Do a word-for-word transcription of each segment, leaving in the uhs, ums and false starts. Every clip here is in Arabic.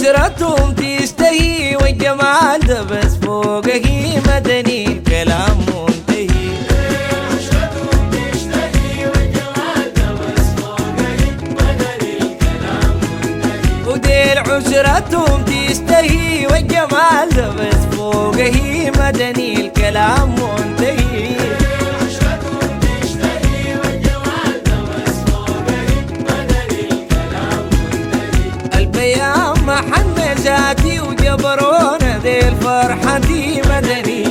عشرتهم تشتهي والجمال ده بس فوقه مدني الكلام منتهي. عشرتهم تشتهي والجمال ده بس فوقه مدني الكلام منتهي. وديل عشرتهم تشتهي والجمال ده بس فوقه مدني الكلام منتهي. عشرتهم تشتهي والجمال ده بس فوقه مدني الكلام منتهي. البيان محل نجاتي وجبرونا ذي الفرحة دي مدني.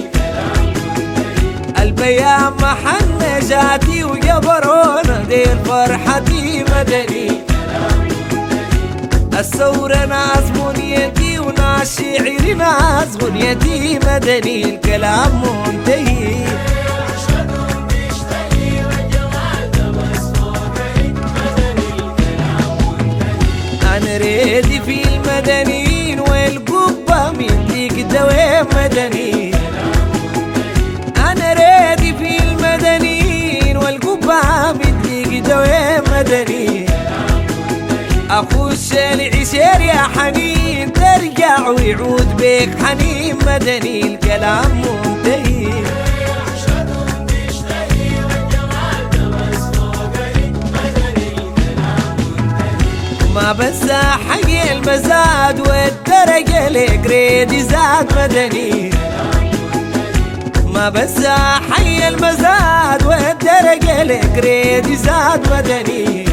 البيان محل نجاتي وجبرونا ذي الفرحة دي مدني. الثورة ناس بنيتي وناس شعري ناس غنيتي مدني الكلام منتهي. عشرتهم تشتهي والجمال ده بس فوقه مدني الكلام منتهي. أنا ريدي في المدنيين والقبة من ذيك دوام مدني. أنا ريدي في المدنيين والقبة من ذيك دوام مدني. أخش العشير يا حنين ترجع ويعود بيك حنين مدني الكلام منتهي. عشرتهم تشتهي والجمال ده بس فوقه مدني الكلام منتهي. ما بس حي المزاد والدرجة لقريدي زاد مدني. ما بس حي المزاد والدرجة لقريدي زاد مدني.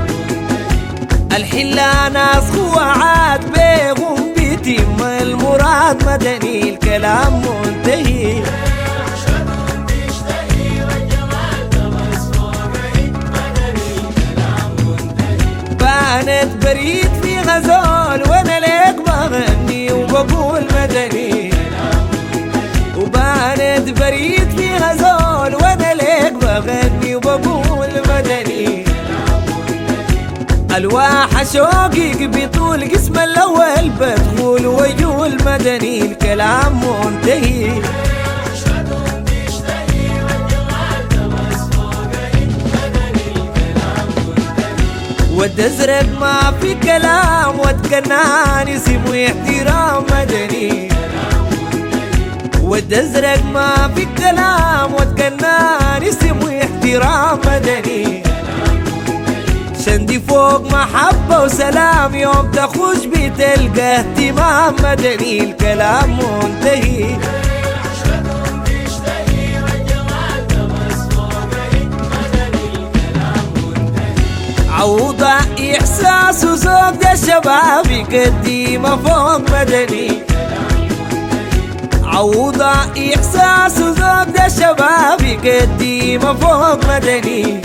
الحلا ناس خوعات بيهم بيتم المراد مدني الكلام منتهي. عشرتهم تشتهي والجمال ده بس فوقه مدني الكلام منتهي. بانت بريد في غزال وانا ليك بغني وبقول مدني. وبانت بريد في غزال وانا ليك بغني وبقول مدني. الواح شوقي بطول قسم الاول بدخول ويقول مدني الكلام منتهي. عشرتهم تشتهي والجمال ده بس فوقه مدني الكلام منتهي. ود ازرق ما في كلام واتكنان اسم واحترام مدني. ود ازرق ما في كلام واتكنان اسم واحترام مدني. شندي فوق محبة وسلام يوم تخش بتلقى اهتمام مدني الكلام منتهي. عشرتهم تشتهي والجمال ده بس فوقه مدني الكلام منتهي. عوضة إحساس وذوق ده الشباب يقدم فوق مدني. عوضة إحساس وذوق ده الشباب يقدم فوق مدني.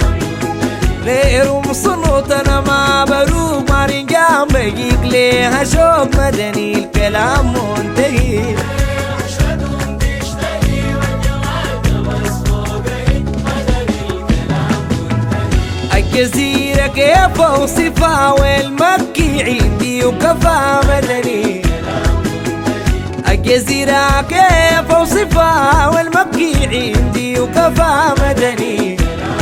ليرم صنوط انا ما بروق ما رنجام بيجيك ليها شوق مدني الكلام منتهي. عشرتهم تشتهي والجمال ده بس فوقه مدني الكلام منتهي. الجزيرة كيف اوصفها والمكي عندي وكفى مدني. الجزيرة كيف اوصفها والمكي عندي وكفى مدني.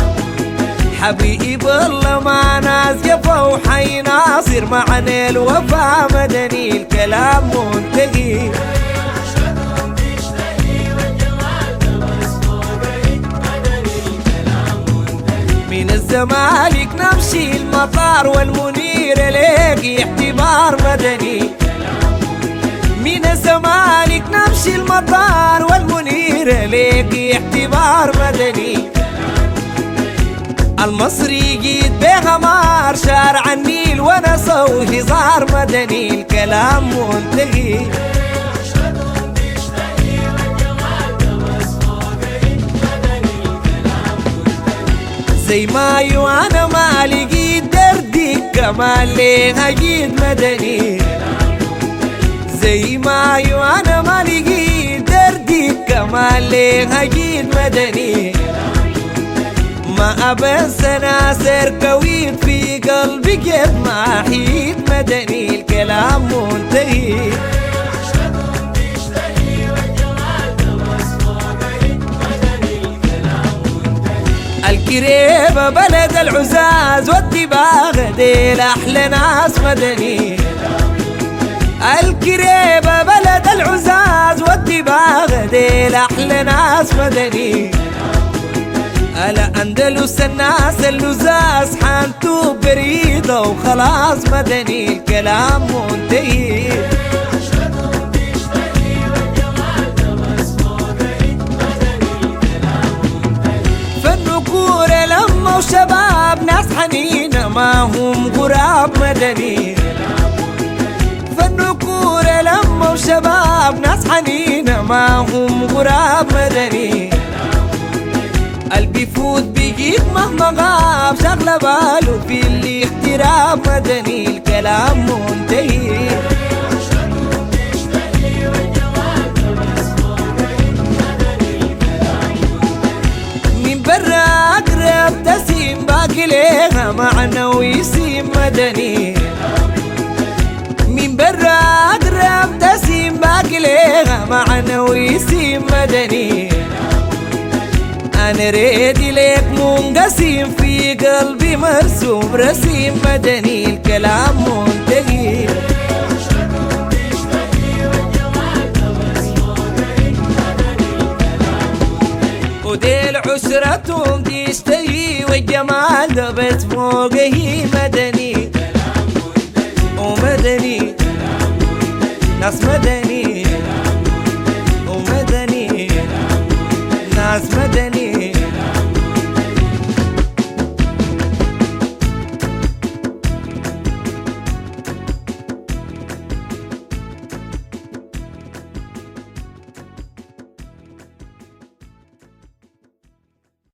حبيب الله مع ناس جفا وحي ناصر معنى الوفا مدني الكلام منتهي. عشرتهم تشتهي والجمال ده بس فوقه مدني الكلام منتهي. من الزمالك نمشي المطار والمنير ليك اعتبار مدني. من الزمالك نمشي المطار والمنير ليك اعتبار مدني. المصري جيت بغمار شارع النيل ونسى وهزار مدني الكلام منتهي. عشرتهم تشتهي والجمال ده بس فوقه مدني الكلام منتهي. زي ما يوانا ما لقيت دردي كمان ليها جيت مدني. زي ما يوانا ما لقيت دردي كمان ليها جيت مدني. ما أبس ناصر كويت في قلبي كيف ما حيد مدني الكلام منتهي. عشرتهم تشتهي والجمال ده بس فوقه مدني الكلام منتهي. الكريبة بلد العزاز والدباغ ديل أحلى ناس مدني. الكريبة بلد العزاز والدباغ ديل أحلى ناس مدني. الأندلس الناس اللزاز حانتو بريدة وخلاص مدني الكلام منتهي. عشرتهم تشتهي والجمال ده بس فوقي مدني الكلام منتهي. فالنكور لما وشباب ناس حنينة ما هم غراب مدني. فالنكور لما وشباب ناس حنينة ما هم غراب مدني. قلبي يفوت بيجيك مهما غاب شغلة باله في اللي اختراب مدني الكلام منتهي. عشرتهم تشتهي والجمال ده بس فوقي مدني الكلام منتهي. من برا أقرب تسيم باقي ليها معنى ويسيم مدني. من برا أقرب تسيم باقي ليها معنى ويسيم مدني. أنا ريدي ليك منقسم في قلبي مرسوم رسيم مدني الكلام منتهي. عشرتهم تشتهي والجمال ده بس فوقي مدني الكلام منتهي. وديل عشرتهم تشتهي والجمال ده بس فوقه مدني ومدني ناس مدني